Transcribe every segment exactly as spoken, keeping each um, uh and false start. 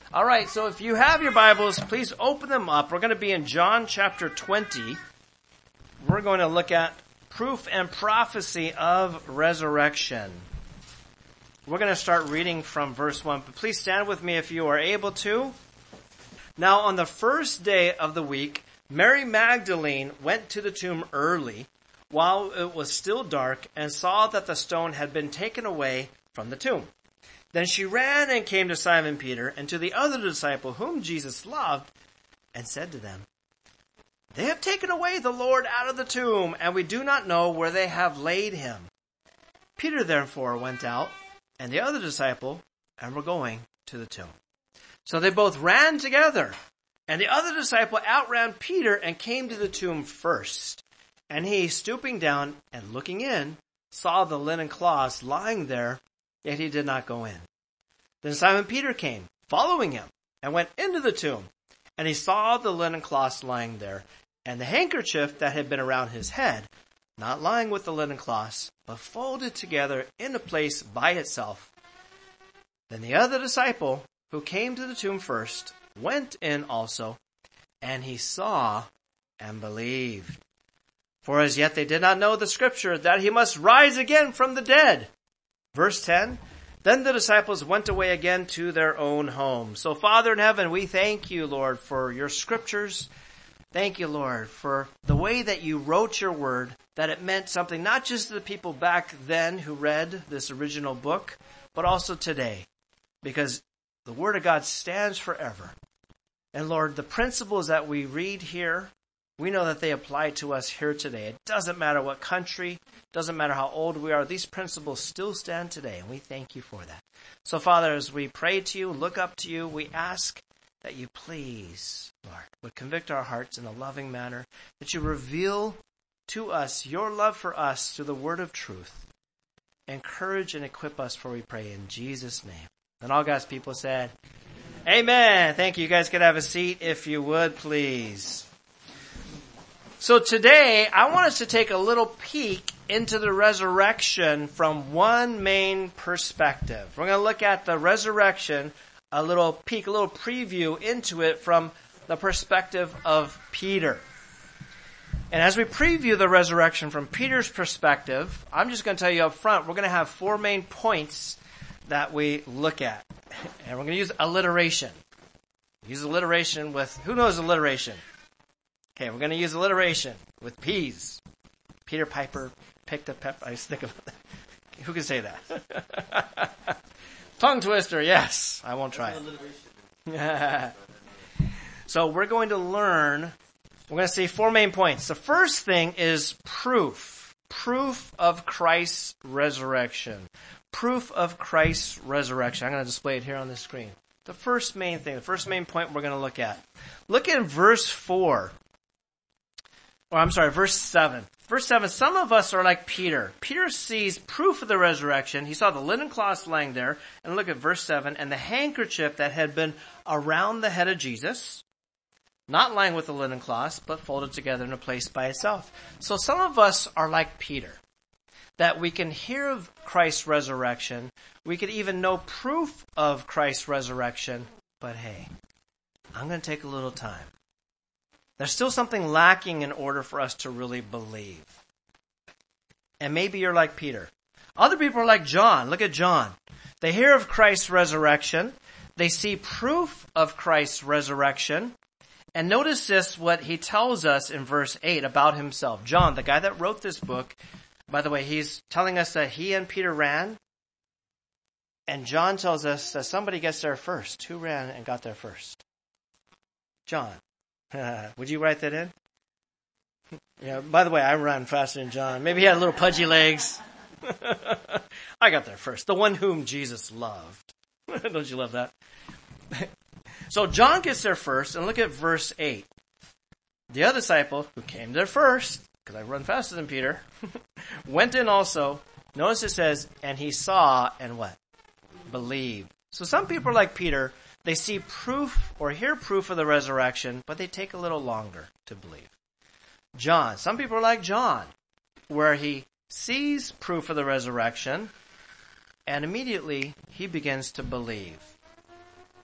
All right, so if you have your Bibles, please open them up. We're going to be in John chapter twenty. We're going to look at proof and prophecy of resurrection. We're going to start reading from verse one, but please stand with me if you are able to. Now, on the first day of the week, Mary Magdalene went to the tomb early, while it was still dark, and saw that the stone had been taken away from the tomb. Then she ran and came to Simon Peter and to the other disciple whom Jesus loved, and said to them, "They have taken away the Lord out of the tomb, and we do not know where they have laid him." Peter therefore went out, and the other disciple, and were going to the tomb. So they both ran together, and the other disciple outran Peter and came to the tomb first. And he, stooping down and looking in, saw the linen cloths lying there, yet he did not go in. Then Simon Peter came, following him, and went into the tomb. And he saw the linen cloths lying there, and the handkerchief that had been around his head, not lying with the linen cloths, but folded together in a place by itself. Then the other disciple, who came to the tomb first, went in also, and he saw and believed. For as yet they did not know the scripture, that he must rise again from the dead. Verse ten, then the disciples went away again to their own home. So Father in heaven, we thank you, Lord, for your scriptures. Thank you, Lord, for the way that you wrote your word, that it meant something not just to the people back then who read this original book, but also today, because the word of God stands forever. And Lord, the principles that we read here, we know that they apply to us here today. It doesn't matter what country, doesn't matter how old we are, these principles still stand today, and we thank you for that. So, Father, as we pray to you, look up to you, we ask that you please, Lord, would convict our hearts in a loving manner, that you reveal to us your love for us through the word of truth. Encourage and equip us, for we pray in Jesus' name. And all God's people said, amen. Thank you. You guys could have a seat if you would, please. So today, I want us to take a little peek into the resurrection from one main perspective. We're going to look at the resurrection, a little peek, a little preview into it from the perspective of Peter. And as we preview the resurrection from Peter's perspective, I'm just going to tell you up front, we're going to have four main points that we look at. And we're going to use alliteration. Use alliteration with, who knows alliteration? Okay, we're going to use alliteration with P's. Peter Piper picked a pep. I just think about that. Who can say that? Tongue twister, yes. I won't try it. So we're going to learn, we're going to see four main points. The first thing is proof. Proof of Christ's resurrection. Proof of Christ's resurrection. I'm going to display it here on the screen. The first main thing, the first main point we're going to look at. Look at verse four. Or I'm sorry, verse seven. Verse seven, some of us are like Peter. Peter sees proof of the resurrection. He saw the linen cloths lying there. And look at verse seven. And the handkerchief that had been around the head of Jesus, not lying with the linen cloths, but folded together in a place by itself. So some of us are like Peter, that we can hear of Christ's resurrection. We could even know proof of Christ's resurrection. But hey, I'm going to take a little time. There's still something lacking in order for us to really believe. And maybe you're like Peter. Other people are like John. Look at John. They hear of Christ's resurrection. They see proof of Christ's resurrection. And notice this, what he tells us in verse eight about himself. John, the guy that wrote this book, by the way, he's telling us that he and Peter ran. And John tells us that somebody gets there first. Who ran and got there first? John. Would you write that in? Yeah. By the way, I ran faster than John. Maybe he had little pudgy legs. I got there first. The one whom Jesus loved. Don't you love that? So John gets there first, and look at verse eight. The other disciple who came there first, because I run faster than Peter, went in also. Notice it says, and he saw and what? Believed. So some people are like Peter. They see proof or hear proof of the resurrection, but they take a little longer to believe. John. Some people are like John, where he sees proof of the resurrection, and immediately he begins to believe.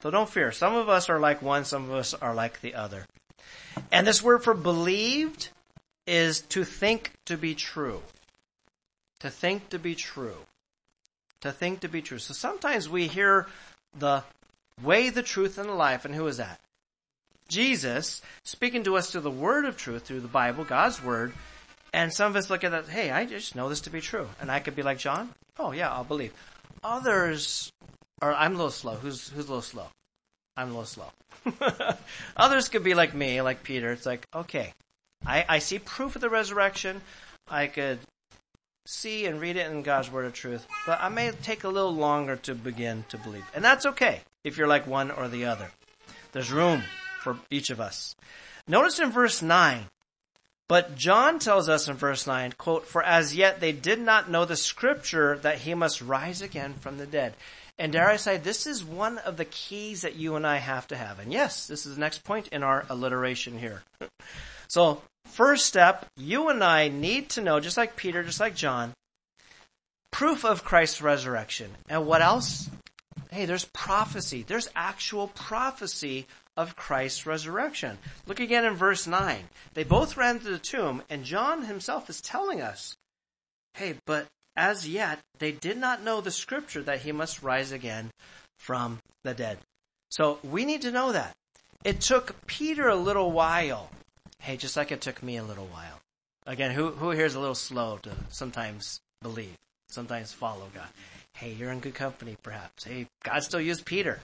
So don't fear. Some of us are like one, some of us are like the other. And this word for believed is to think to be true. To think to be true. To think to be true. So sometimes we hear the way, the truth, and the life. And who is that? Jesus speaking to us through the word of truth, through the Bible, God's word. And some of us look at that, hey, I just know this to be true. And I could be like John. Oh, yeah, I'll believe. Others are, I'm a little slow. Who's, who's a little slow? I'm a little slow. Others could be like me, like Peter. It's like, okay, I, I see proof of the resurrection. I could see and read it in God's word of truth, but I may take a little longer to begin to believe. And that's okay if you're like one or the other. There's room for each of us. Notice in verse nine, but John tells us in verse nine, quote, for as yet they did not know the scripture that he must rise again from the dead. And dare I say, this is one of the keys that you and I have to have. And yes, this is the next point in our alliteration here. So, first step, you and I need to know, just like Peter, just like John, proof of Christ's resurrection. And what else? Hey, there's prophecy. There's actual prophecy of Christ's resurrection. Look again in verse nine. They both ran to the tomb, and John himself is telling us, hey, but as yet, they did not know the scripture that he must rise again from the dead. So we need to know that. It took Peter a little while. Hey, just like it took me a little while. Again, who, who here is a little slow to sometimes believe, sometimes follow God? Hey, you're in good company, perhaps. Hey, God still used Peter.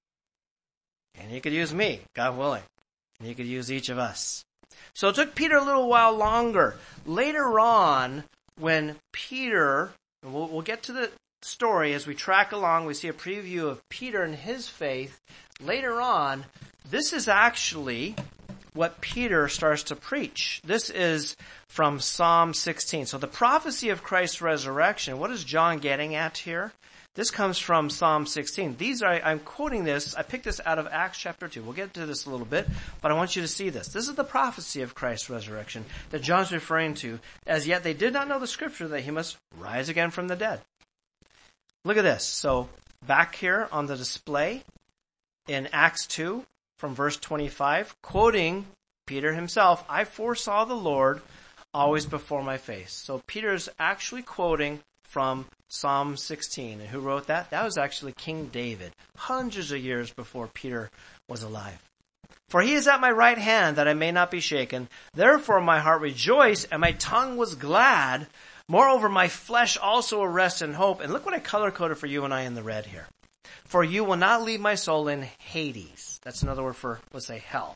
And he could use me, God willing. And he could use each of us. So it took Peter a little while longer. Later on, when Peter, and we'll, we'll get to the story as we track along, we see a preview of Peter and his faith. Later on, this is actually what Peter starts to preach. This is from Psalm sixteen. So the prophecy of Christ's resurrection, what is John getting at here? This comes from Psalm sixteen. These are, I'm quoting this, I picked this out of Acts chapter two. We'll get to this a little bit, but I want you to see this. This is the prophecy of Christ's resurrection that John's referring to. As yet they did not know the scripture that he must rise again from the dead. Look at this. So back here on the display in Acts two from verse twenty-five, quoting Peter himself, I foresaw the Lord always before my face. So Peter's actually quoting from Psalm sixteen. And who wrote that? That was actually King David, hundreds of years before Peter was alive. For he is at my right hand, that I may not be shaken. Therefore my heart rejoiced, and my tongue was glad. Moreover, my flesh also will rest in hope. And look what I color-coded for you and I in the red here. For you will not leave my soul in Hades. That's another word for, let's say, hell.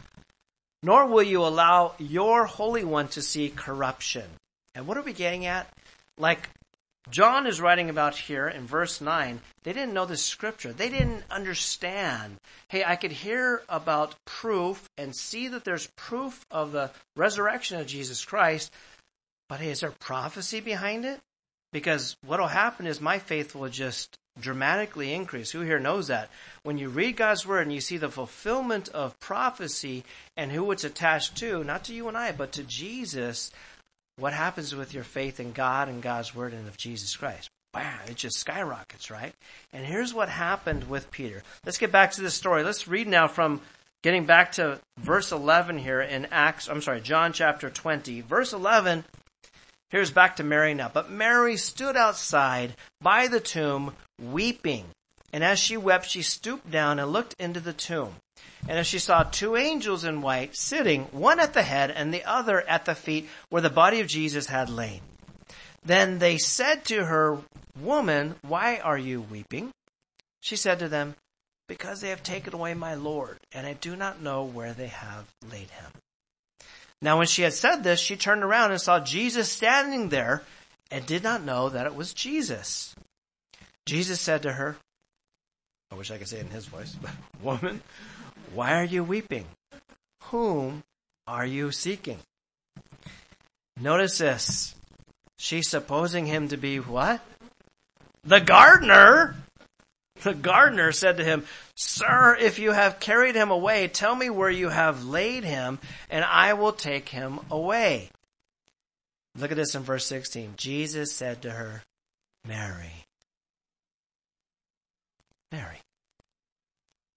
Nor will you allow your Holy One to see corruption. And what are we getting at? Like John is writing about here in verse nine, they didn't know the scripture. They didn't understand. Hey, I could hear about proof and see that there's proof of the resurrection of Jesus Christ, but hey, is there prophecy behind it? Because what will happen is my faith will just dramatically increase. Who here knows that? When you read God's word and you see the fulfillment of prophecy and who it's attached to, not to you and I, but to Jesus, what happens with your faith in God and God's word and of Jesus Christ? Bam, it just skyrockets, right? And here's what happened with Peter. Let's get back to this story. Let's read now from getting back to verse eleven here in Acts, I'm sorry, John chapter twenty. Verse eleven, here's back to Mary now. But Mary stood outside by the tomb weeping. And as she wept, she stooped down and looked into the tomb. And as she saw two angels in white sitting, one at the head and the other at the feet where the body of Jesus had lain. Then they said to her, Woman, why are you weeping? She said to them, Because they have taken away my Lord, and I do not know where they have laid him. Now when she had said this, she turned around and saw Jesus standing there and did not know that it was Jesus. Jesus said to her, I wish I could say it in his voice, but Woman, why are you weeping? Whom are you seeking? Notice this. She's supposing him to be what? The gardener. The gardener said to him, Sir, if you have carried him away, tell me where you have laid him, and I will take him away. Look at this in verse sixteen. Jesus said to her, Mary. Mary.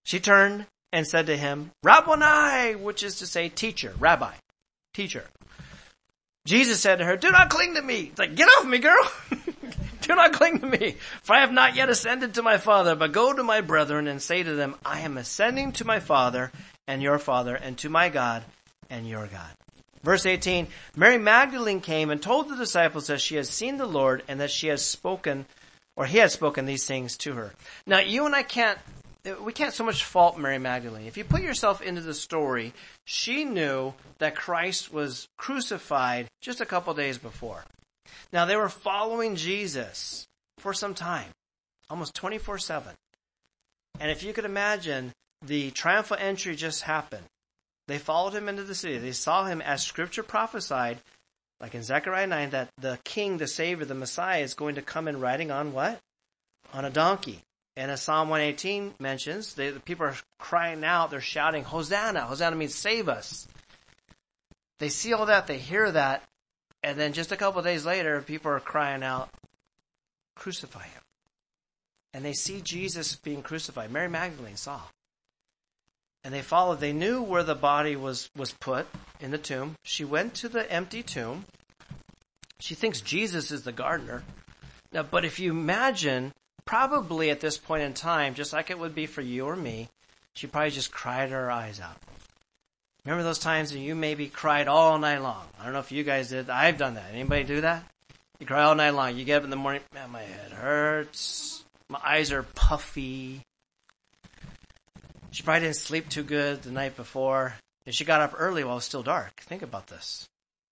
She turned and said to him, Rabboni, which is to say teacher, rabbi, teacher. Jesus said to her, do not cling to me. It's like, get off me, girl. Do not cling to me, for I have not yet ascended to my Father, but go to my brethren and say to them, I am ascending to my Father and your Father, and to my God and your God. Verse eighteen, Mary Magdalene came and told the disciples that she has seen the Lord and that she has spoken, or he has spoken these things to her. Now, you and I can't, we can't so much fault Mary Magdalene. If you put yourself into the story, she knew that Christ was crucified just a couple days before. Now, they were following Jesus for some time, almost twenty-four seven. And if you could imagine, the triumphal entry just happened. They followed him into the city. They saw him as Scripture prophesied, like in Zechariah nine, that the King, the Savior, the Messiah is going to come in riding on what? On a donkey. And as Psalm one eighteen mentions, they, the people are crying out, they're shouting, Hosanna. Hosanna means save us. They see all that, they hear that, and then just a couple of days later, people are crying out, crucify him. And they see Jesus being crucified. Mary Magdalene saw. And they followed. They knew where the body was, was put in the tomb. She went to the empty tomb. She thinks Jesus is the gardener. Now, but if you imagine, probably at this point in time, just like it would be for you or me, she probably just cried her eyes out. Remember those times that you maybe cried all night long? I don't know if you guys did. I've done that. Anybody do that? You cry all night long. You get up in the morning, man, my head hurts. My eyes are puffy. She probably didn't sleep too good the night before. And she got up early while it was still dark. Think about this.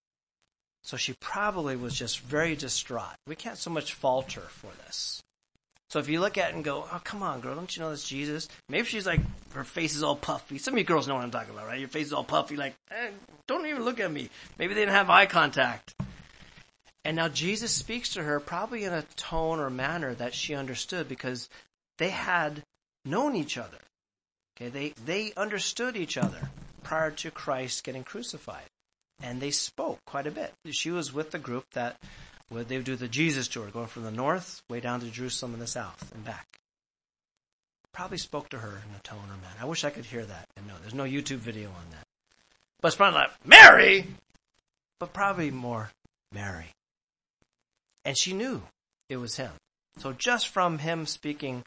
So she probably was just very distraught. We can't so much fault her for this. So if you look at it and go, oh, come on, girl, don't you know that's Jesus? Maybe she's like, her face is all puffy. Some of you girls know what I'm talking about, right? Your face is all puffy, like, eh, don't even look at me. Maybe they didn't have eye contact. And now Jesus speaks to her probably in a tone or manner that she understood because they had known each other. Okay, they, they understood each other prior to Christ getting crucified. And they spoke quite a bit. She was with the group that would they would do the Jesus tour, going from the north way down to Jerusalem in the south and back. Probably spoke to her in a tone or manner. I wish I could hear that. And no, there's no YouTube video on that. But it's probably like, Mary! But probably more, Mary. And she knew it was him. So just from him speaking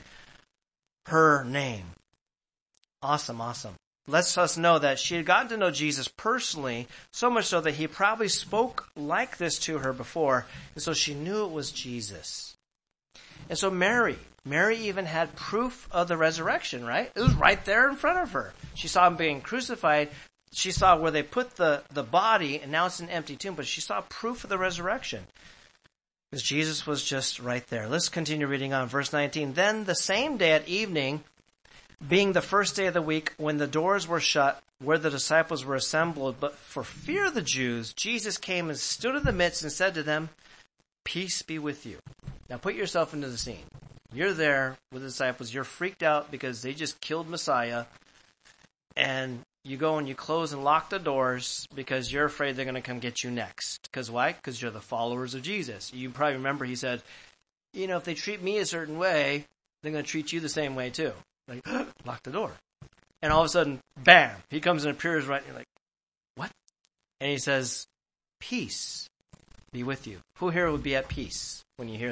her name, awesome, awesome. Lets us know that she had gotten to know Jesus personally, so much so that he probably spoke like this to her before, and so she knew it was Jesus. And so Mary, Mary even had proof of the resurrection, right? It was right there in front of her. She saw him being crucified. She saw where they put the, the body, and now it's an empty tomb, but she saw proof of the resurrection. Because Jesus was just right there. Let's continue reading on. Verse nineteen. Then the same day at evening, being the first day of the week, when the doors were shut, where the disciples were assembled, but for fear of the Jews, Jesus came and stood in the midst and said to them, peace be with you. Now put yourself into the scene. You're there with the disciples. You're freaked out because they just killed Messiah. And you go and you close and lock the doors because you're afraid they're going to come get you next. Because why? Because you're the followers of Jesus. You probably remember he said, you know, if they treat me a certain way, they're going to treat you the same way too. Like, lock the door. And all of a sudden, bam, he comes and appears right, and you're like, what? And he says, peace be with you. Who here would be at peace when you hear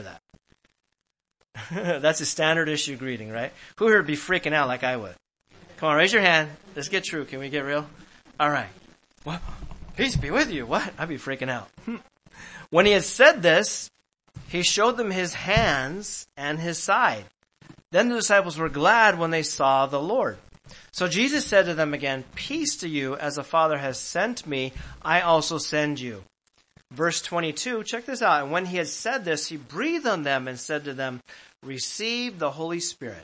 that? That's a standard issue greeting, right? Who here would be freaking out like I would? Come on, raise your hand. Let's get true. Can we get real? All right. What? Peace be with you. What? I'd be freaking out. When he had said this, he showed them his hands and his side. Then the disciples were glad when they saw the Lord. So Jesus said to them again, peace to you, as the Father has sent me, I also send you. Verse twenty-two, check this out. And when he had said this, he breathed on them and said to them, receive the Holy Spirit.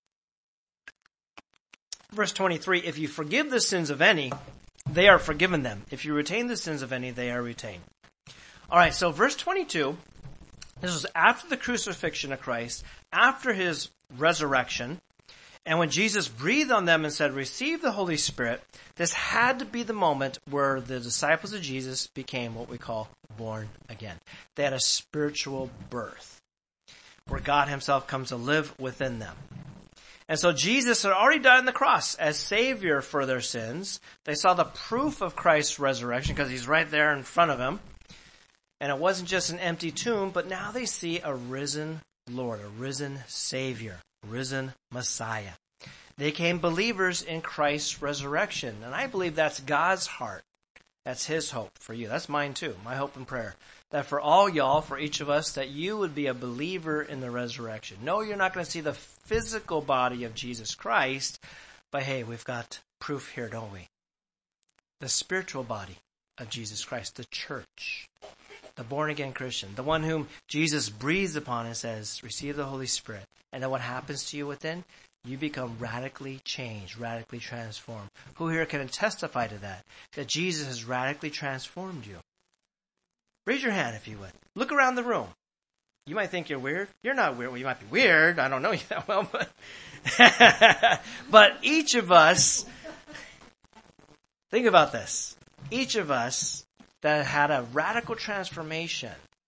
Verse twenty-three, if you forgive the sins of any, they are forgiven them. If you retain the sins of any, they are retained. All right, so verse twenty-two, this was after the crucifixion of Christ, after his resurrection. And when Jesus breathed on them and said, receive the Holy Spirit, this had to be the moment where the disciples of Jesus became what we call born again. They had a spiritual birth where God himself comes to live within them. And so Jesus had already died on the cross as Savior for their sins. They saw the proof of Christ's resurrection because he's right there in front of them. And it wasn't just an empty tomb, but now they see a risen Lord, a risen Savior, risen Messiah. They became believers in Christ's resurrection. And I believe that's God's heart. That's his hope for you. That's mine too, my hope and prayer. That for all y'all, for each of us, that you would be a believer in the resurrection. No, you're not going to see the physical body of Jesus Christ, but hey, we've got proof here, don't we? The spiritual body of Jesus Christ, the church, the born-again Christian, the one whom Jesus breathes upon and says, receive the Holy Spirit. And then what happens to you within? You become radically changed, radically transformed. Who here can testify to that? That Jesus has radically transformed you. Raise your hand if you would. Look around the room. You might think you're weird. You're not weird. Well, you might be weird. I don't know you that well, but but each of us, think about this. Each of us that had a radical transformation,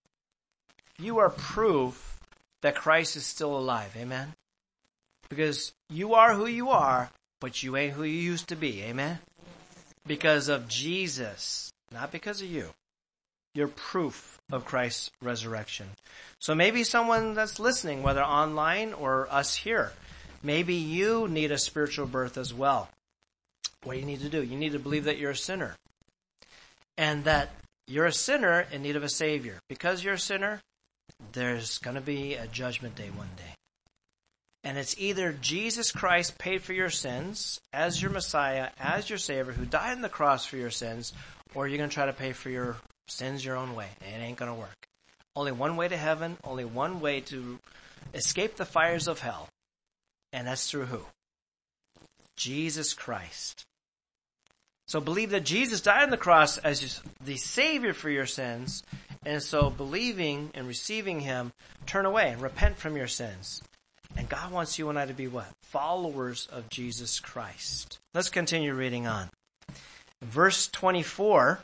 you are proof that Christ is still alive. Amen? Because you are who you are, but you ain't who you used to be. Amen? Because of Jesus, not because of you. You're proof of Christ's resurrection. So maybe someone that's listening, whether online or us here, maybe you need a spiritual birth as well. What do you need to do? You need to believe that you're a sinner. And that you're a sinner in need of a Savior. Because you're a sinner, there's going to be a judgment day one day. And it's either Jesus Christ paid for your sins as your Messiah, as your Savior, who died on the cross for your sins, or you're going to try to pay for your sins your own way. It ain't going to work. Only one way to heaven, only one way to escape the fires of hell. And that's through who? Jesus Christ. So believe that Jesus died on the cross as the Savior for your sins. And so believing and receiving him, turn away and repent from your sins. And God wants you and I to be what? Followers of Jesus Christ. Let's continue reading on. Verse twenty-four,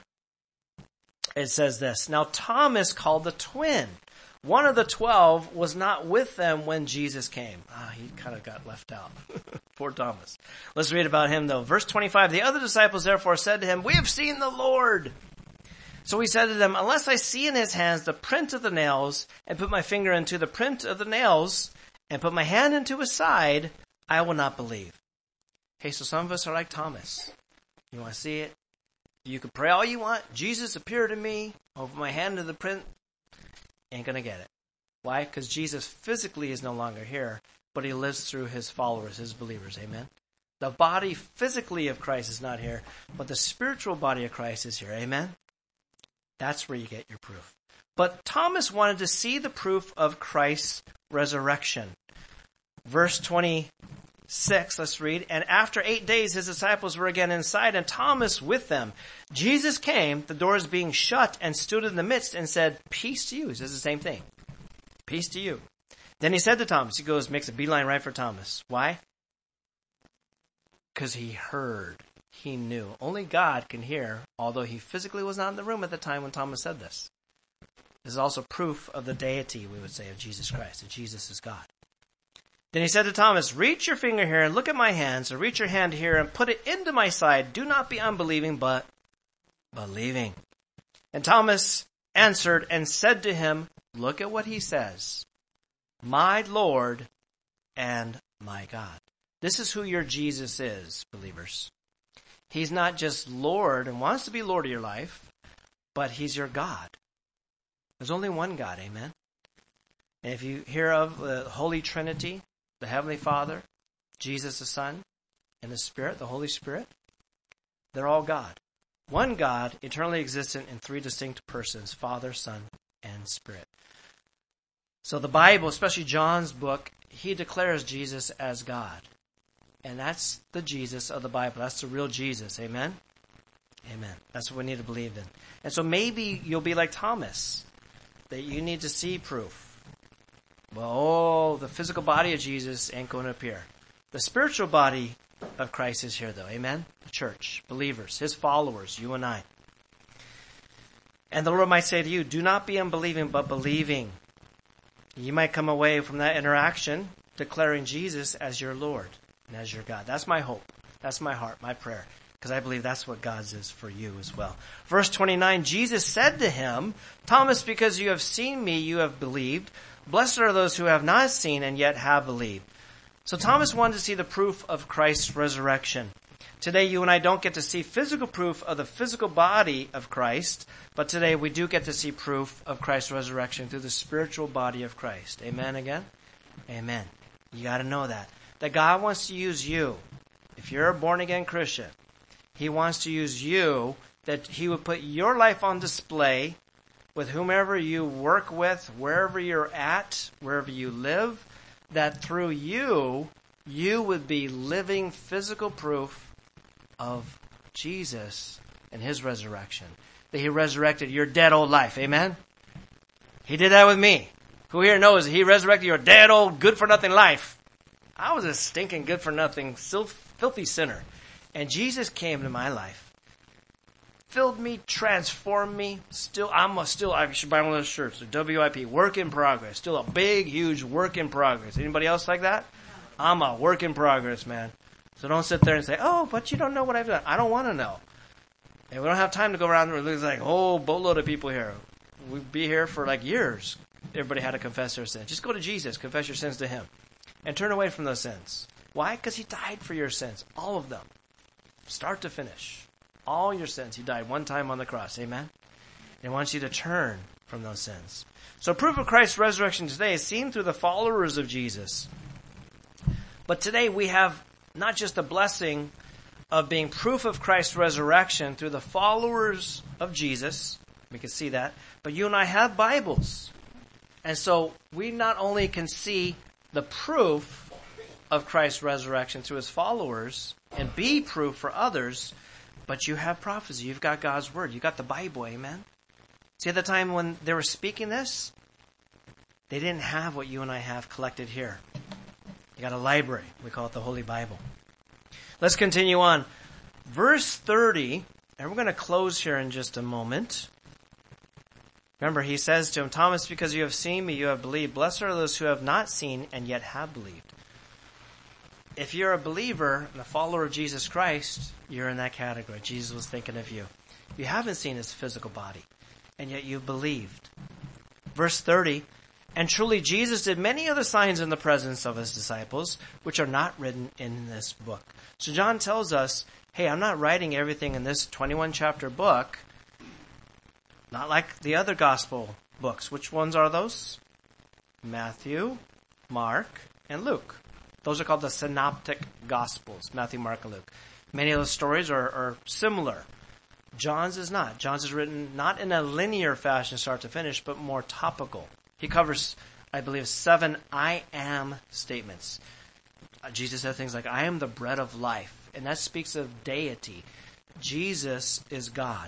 it says this. Now Thomas, called the twin, one of the twelve, was not with them when Jesus came. Ah, he kind of got left out. Poor Thomas. Let's read about him though. Verse twenty-five, the other disciples therefore said to him, we have seen the Lord. So he said to them, unless I see in his hands the print of the nails, and put my finger into the print of the nails, and put my hand into his side, I will not believe. Okay, so some of us are like Thomas. You want to see it? You can pray all you want. Jesus, appear to me. I'll put my hand to the print. Ain't going to get it. Why? Because Jesus physically is no longer here, but he lives through his followers, his believers. Amen? The body physically of Christ is not here, but the spiritual body of Christ is here. Amen? That's where you get your proof. But Thomas wanted to see the proof of Christ's resurrection. Verse twenty-six, let's read. And after eight days, his disciples were again inside, and Thomas with them. Jesus came, the doors being shut, and stood in the midst and said, peace to you. He says the same thing. Peace to you. Then he said to Thomas, he goes, makes a beeline right for Thomas. Why? Because he heard. He knew. Only God can hear, although he physically was not in the room at the time when Thomas said this. This is also proof of the deity, we would say, of Jesus Christ, that Jesus is God. Then he said to Thomas, reach your finger here and look at my hands, or reach your hand here and put it into my side. Do not be unbelieving, but believing. And Thomas answered and said to him, look at what he says. My Lord and my God. This is who your Jesus is, believers. He's not just Lord and wants to be Lord of your life, but he's your God. There's only one God, amen? And if you hear of the Holy Trinity, the Heavenly Father, Jesus the Son, and the Spirit, the Holy Spirit, they're all God. One God, eternally existent in three distinct persons, Father, Son, and Spirit. So the Bible, especially John's book, he declares Jesus as God. And that's the Jesus of the Bible. That's the real Jesus. Amen? Amen. That's what we need to believe in. And so maybe you'll be like Thomas, that you need to see proof. Well, oh, the physical body of Jesus ain't going to appear. The spiritual body of Christ is here, though. Amen? The church, believers, his followers, you and I. And the Lord might say to you, do not be unbelieving, but believing. You might come away from that interaction declaring Jesus as your Lord and as your God. That's my hope. That's my heart, my prayer, because I believe that's what God's is for you as well. Verse twenty-nine, Jesus said to him, Thomas, because you have seen me, you have believed. Blessed are those who have not seen and yet have believed. So Thomas wanted to see the proof of Christ's resurrection. Today, you and I don't get to see physical proof of the physical body of Christ, but today we do get to see proof of Christ's resurrection through the spiritual body of Christ. Amen again? Amen. You got to know that. That God wants to use you. If you're a born-again Christian, He wants to use you, that He would put your life on display with whomever you work with, wherever you're at, wherever you live, that through you, you would be living physical proof of Jesus and His resurrection. That He resurrected your dead old life. Amen? He did that with me. Who here knows He resurrected your dead old good-for-nothing life? I was a stinking good-for-nothing, filthy sinner. And Jesus came to my life. Filled me, transformed me. Still, I'm a, still, I should buy one of those shirts. W I P, work in progress. Still a big, huge work in progress. Anybody else like that? I'm a work in progress, man. So don't sit there and say, oh, but you don't know what I've done. I don't want to know. And we don't have time to go around and look like, oh, boatload of people here. We'd be here for like years. Everybody had to confess their sins. Just go to Jesus, confess your sins to Him, and turn away from those sins. Why? Because He died for your sins. All of them. Start to finish. All your sins. He died one time on the cross. Amen? And He wants you to turn from those sins. So proof of Christ's resurrection today is seen through the followers of Jesus. But today we have not just the blessing of being proof of Christ's resurrection through the followers of Jesus. We can see that. But you and I have Bibles. And so we not only can see the proof of Christ's resurrection through His followers and be proof for others, but you have prophecy. You've got God's Word. You've got the Bible. Amen? See, at the time when they were speaking this, they didn't have what you and I have collected here. You got a library. We call it the Holy Bible. Let's continue on. Verse thirty, and we're going to close here in just a moment. Remember, He says to him, Thomas, because you have seen me, you have believed. Blessed are those who have not seen and yet have believed. If you're a believer and a follower of Jesus Christ, you're in that category. Jesus was thinking of you. You haven't seen His physical body, and yet you've believed. Verse thirty, and truly Jesus did many other signs in the presence of His disciples, which are not written in this book. So John tells us, hey, I'm not writing everything in this twenty-one chapter book, not like the other gospel books. Which ones are those? Matthew, Mark, and Luke. Those are called the synoptic gospels, Matthew, Mark, and Luke. Many of those stories are, are similar. John's is not. John's is written not in a linear fashion, start to finish, but more topical. He covers, I believe, seven I am statements. Uh, Jesus said things like, I am the bread of life. And that speaks of deity. Jesus is God.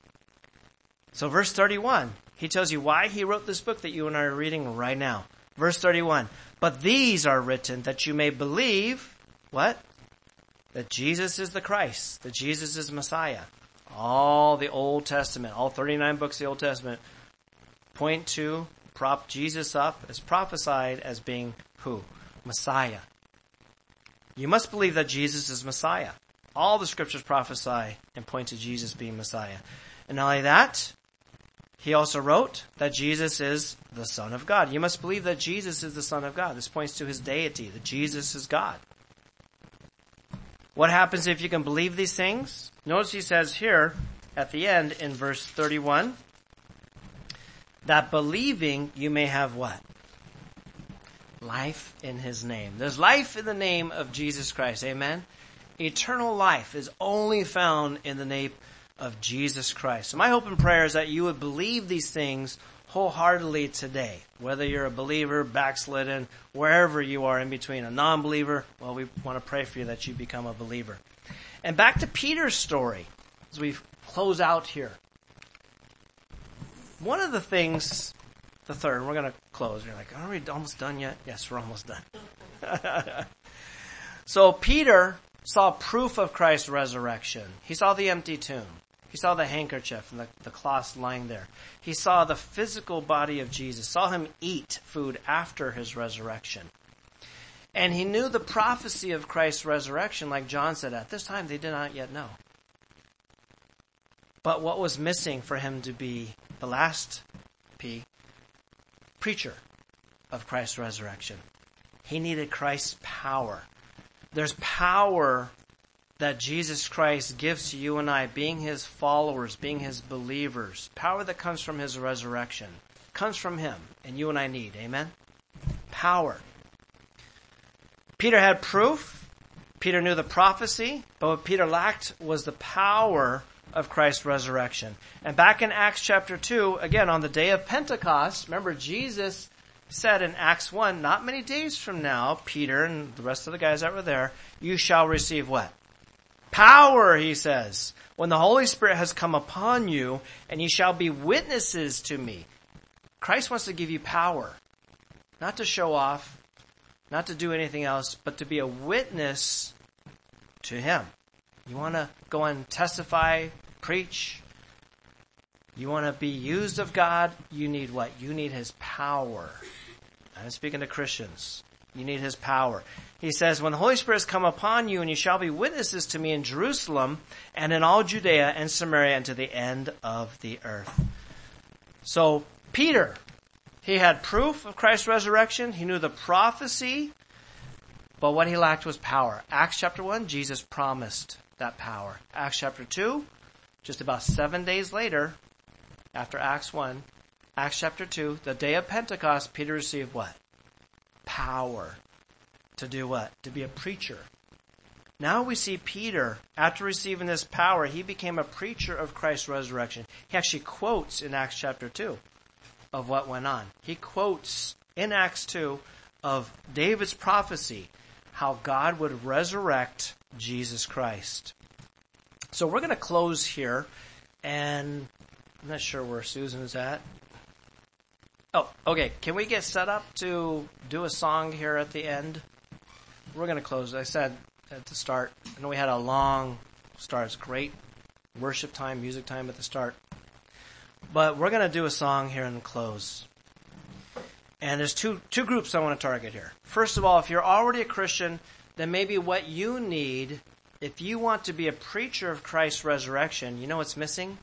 So verse thirty-one, He tells you why He wrote this book that you and I are reading right now. Verse thirty-one, but these are written that you may believe, what? That Jesus is the Christ, that Jesus is Messiah. All the Old Testament, all thirty-nine books of the Old Testament point to, prop Jesus up as prophesied as being who? Messiah. You must believe that Jesus is Messiah. All the scriptures prophesy and point to Jesus being Messiah. And not only that, He also wrote that Jesus is the Son of God. You must believe that Jesus is the Son of God. This points to His deity, that Jesus is God. What happens if you can believe these things? Notice He says here at the end in verse thirty-one, that believing you may have what? Life in His name. There's life in the name of Jesus Christ. Amen? Eternal life is only found in the name of Jesus Christ. So my hope and prayer is that you would believe these things wholeheartedly today. Whether you're a believer, backslidden, wherever you are in between, a non-believer, well, we want to pray for you that you become a believer. And back to Peter's story as we close out here. One of the things, the third, we're going to close. You're like, are we almost done yet? Yes, we're almost done. So Peter saw proof of Christ's resurrection. He saw the empty tomb. He saw the handkerchief and the, the cloths lying there. He saw the physical body of Jesus, saw Him eat food after His resurrection. And he knew the prophecy of Christ's resurrection, like John said, at this time they did not yet know. But what was missing for him to be the last P, preacher of Christ's resurrection? He needed Christ's power. There's power that Jesus Christ gives to you and I, being his followers, being his believers. Power that comes from his resurrection. Comes from him, and you and I need. Amen? Power. Peter had proof. Peter knew the prophecy. But what Peter lacked was the power of Christ's resurrection. And back in Acts chapter two, again, on the day of Pentecost, remember Jesus said in Acts one, not many days from now, Peter and the rest of the guys that were there, you shall receive what? Power, he says, when the Holy Spirit has come upon you, and you shall be witnesses to me. Christ wants to give you power, not to show off, not to do anything else, but to be a witness to him. You want to go and testify, preach? You want to be used of God? You need what? You need his power. I'm speaking to Christians. You need his power. He says, when the Holy Spirit has come upon you, and you shall be witnesses to me in Jerusalem and in all Judea and Samaria and to the end of the earth. So, Peter, he had proof of Christ's resurrection. He knew the prophecy, but what he lacked was power. Acts chapter one, Jesus promised that power. Acts chapter two, just about seven days later, after Acts one, Acts chapter two, the day of Pentecost, Peter received what? Power. To do what? To be a preacher. Now we see Peter, after receiving this power, he became a preacher of Christ's resurrection. He actually quotes in Acts chapter two of what went on. He quotes in Acts two of David's prophecy, how God would resurrect Jesus Christ. So we're going to close here, and I'm not sure where Susan is at. Oh, okay. Can we get set up to do a song here at the end? We're going to close. I said at the start, I know we had a long start. It's great worship time, music time at the start. But we're going to do a song here and close. And there's two two groups I want to target here. First of all, if you're already a Christian, then maybe what you need, if you want to be a preacher of Christ's resurrection, you know what's missing?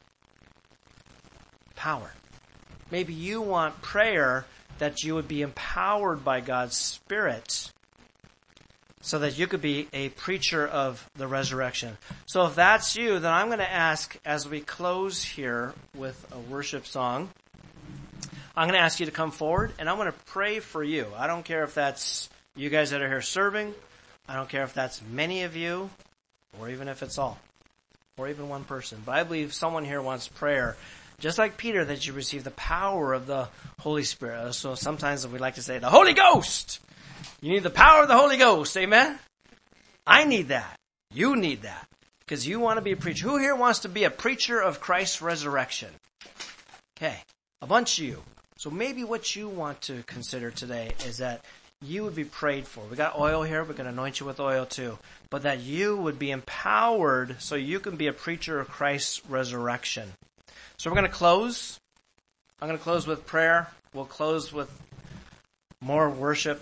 Power. Maybe you want prayer that you would be empowered by God's Spirit so that you could be a preacher of the resurrection. So if that's you, then I'm going to ask, as we close here with a worship song, I'm going to ask you to come forward, and I'm going to pray for you. I don't care if that's you guys that are here serving. I don't care if that's many of you, or even if it's all, or even one person. But I believe someone here wants prayer, just like Peter, that you receive the power of the Holy Spirit. So sometimes we like to say, the Holy Ghost! You need the power of the Holy Ghost. Amen? I need that. You need that. Because you want to be a preacher. Who here wants to be a preacher of Christ's resurrection? Okay. A bunch of you. So maybe what you want to consider today is that you would be prayed for. We got oil here. We're going to anoint you with oil too. But that you would be empowered so you can be a preacher of Christ's resurrection. So we're going to close. I'm going to close with prayer. We'll close with more worship.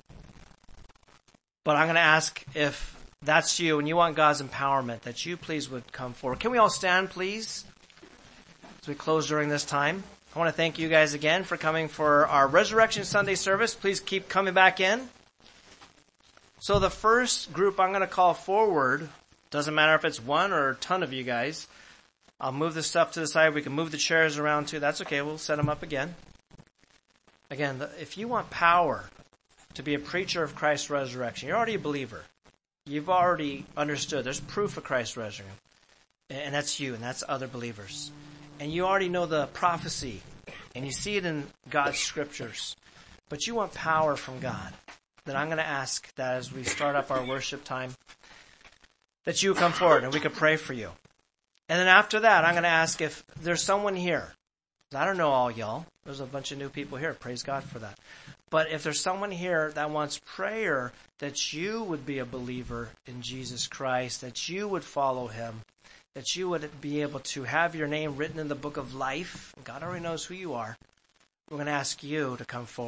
But I'm going to ask, if that's you and you want God's empowerment, that you please would come forward. Can we all stand, please, as we close during this time? I want to thank you guys again for coming for our Resurrection Sunday service. Please keep coming back in. So the first group I'm going to call forward, doesn't matter if it's one or a ton of you guys. I'll move this stuff to the side. We can move the chairs around too. That's okay. We'll set them up again. Again, if you want power to be a preacher of Christ's resurrection, you're already a believer. You've already understood. There's proof of Christ's resurrection. And that's you, and that's other believers. And you already know the prophecy, and you see it in God's scriptures. But you want power from God. Then I'm going to ask that as we start up our worship time, that you come forward and we could pray for you. And then after that, I'm going to ask if there's someone here. I don't know all y'all. There's a bunch of new people here. Praise God for that. But if there's someone here that wants prayer, that you would be a believer in Jesus Christ, that you would follow him, that you would be able to have your name written in the book of life. God already knows who you are. We're going to ask you to come forward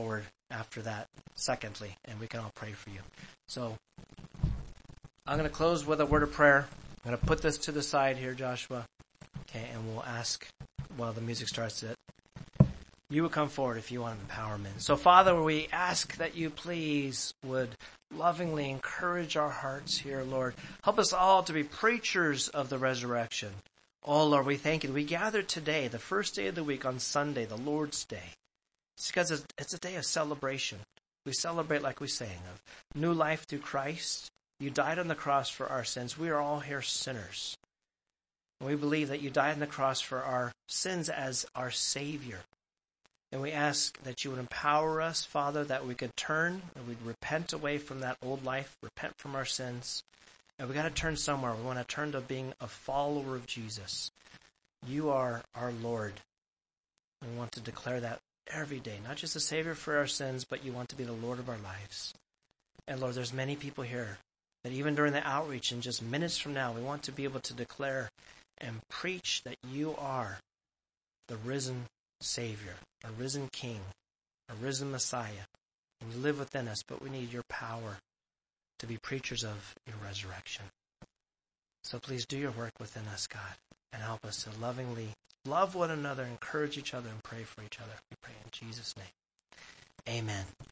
after that, secondly, and we can all pray for you. So I'm going to close with a word of prayer. I'm going to put this to the side here, Joshua. Okay, and we'll ask while the music starts that you will come forward if you want empowerment. So, Father, we ask that you please would lovingly encourage our hearts here, Lord. Help us all to be preachers of the resurrection. Oh, Lord, we thank you. We gather today, the first day of the week on Sunday, the Lord's Day. It's because it's, it's a day of celebration. We celebrate, like we sang, of new life through Christ. You died on the cross for our sins. We are all here sinners. And we believe that you died on the cross for our sins as our Savior. And we ask that you would empower us, Father, that we could turn and we'd repent away from that old life, repent from our sins. And we got to turn somewhere. We want to turn to being a follower of Jesus. You are our Lord. We want to declare that every day, not just a Savior for our sins, but you want to be the Lord of our lives. And Lord, there's many people here that even during the outreach in just minutes from now, we want to be able to declare and preach that you are the risen Savior, a risen King, a risen Messiah. And you live within us, but we need your power to be preachers of your resurrection. So please do your work within us, God, and help us to lovingly love one another, encourage each other, and pray for each other. We pray in Jesus' name. Amen.